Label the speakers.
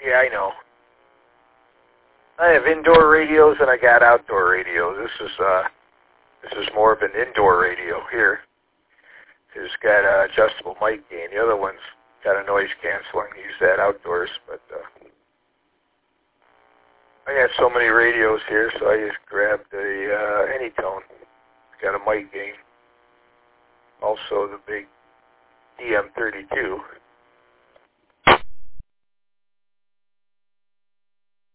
Speaker 1: Yeah, I know. I have indoor radios and I got outdoor radios. This is more of an indoor radio here. It's got an adjustable mic gain. The other one's got a noise canceling. Use that outdoors, but I got so many radios here, so I just grabbed the Anytone. It's got a mic gain. Also the big DM32.